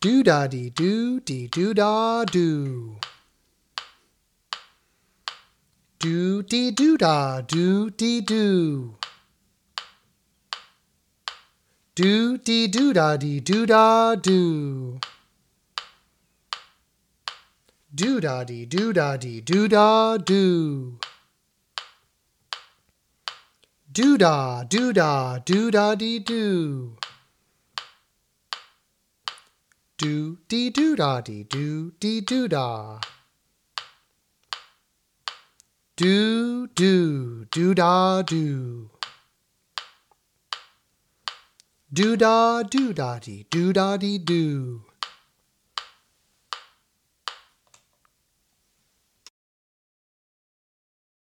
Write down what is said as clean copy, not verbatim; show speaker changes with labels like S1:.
S1: Do da dee do da do. Do dee do da do dee do. Do dee do da dee do da do. Do da dee do da dee do da do. Do da do da do da dee do. Do dee do da dee do da. Do da do. Do da dee do da dee do.